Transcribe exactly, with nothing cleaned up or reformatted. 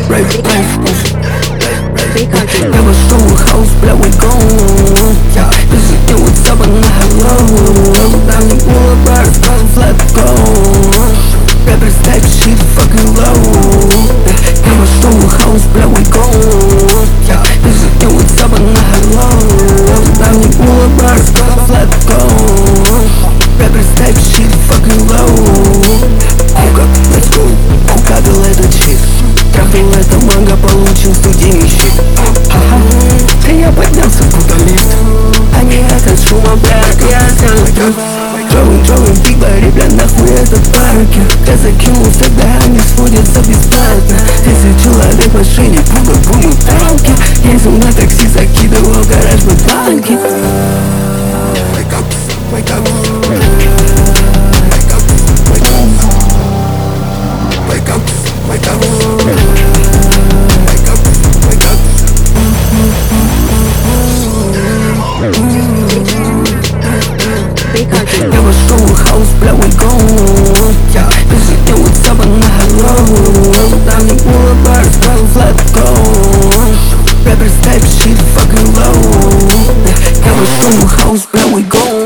Rave, rave, я вошел в хаус, бля, we gone. Ты what's up, она hello. Там не улыбаюсь, сразу let go. Rappers type shit fucking low. Я вошел в хаус, бля, we gone. Ты what's up, она hello. Там не улыбаюсь, сразу let go. Rappers type shit fucking low. Хука, let's go. Хука бил этот чик. Трафил это манго, получил студийный щит. Ха-ха, я поднялся в футболист. А не этот шума, бля, я снял трюк. Джоуин, Джоуин, биг бэри, бля, нахуй этот парки. Я закинул, тогда они сводятся бесплатно. Десять человек в машине, пуга, пуга, танки. Ездил на такси, закидывал гараж в банки. Wake up, wake up. Wake up, wake up. Wake up, wake up. Я вошел в хаус, бля, we gone. Ты what's up, она hello. Там не улыбаюсь, сразу let go. Rappers type shit fucking low. Я вошел в хаус, бля, we gone.